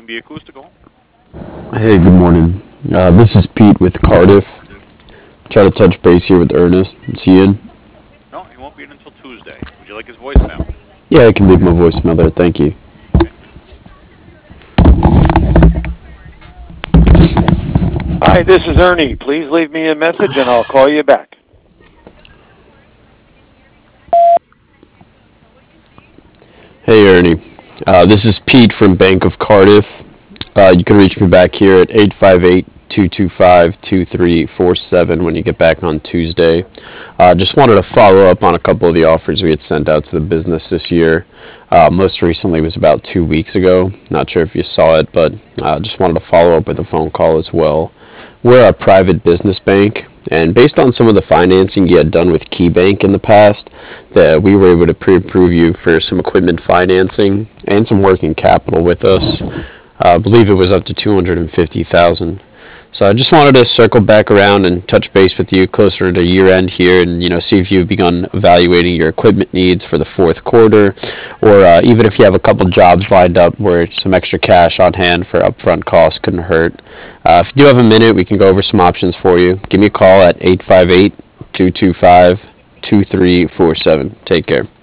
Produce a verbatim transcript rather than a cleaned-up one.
B and B Acoustical. Hey, good morning. Uh, this is Pete with Cardiff. Try to touch base here with Ernest. Is he in? No, he won't be in until Tuesday. Would you like his voicemail? Yeah, I can leave my voicemail there. Thank you. Okay. Hi, this is Ernie. Please leave me a message and I'll call you back. Hey, Ernie. Uh, this is Pete from Bank of Cardiff. Uh, you can reach me back here at eight five eight, two two five, two three four seven when you get back on Tuesday. Uh, just wanted to follow up on a couple of the offers we had sent out to the business this year. Uh, most recently was about two weeks ago. Not sure if you saw it, but uh, just wanted to follow up with a phone call as well. We're a private business bank, and based on some of the financing you had done with KeyBank in the past, that we were able to pre-approve you for some equipment financing and some working capital with us. Uh, I believe it was up to two hundred fifty thousand dollars. So I just wanted to circle back around and touch base with you closer to year end here, and you know see if you've begun evaluating your equipment needs for the fourth quarter, or uh, even if you have a couple jobs lined up where some extra cash on hand for upfront costs couldn't hurt. Uh, if you do have a minute, we can go over some options for you. Give me a call at eight five eight, two two five, two three four seven. Take care.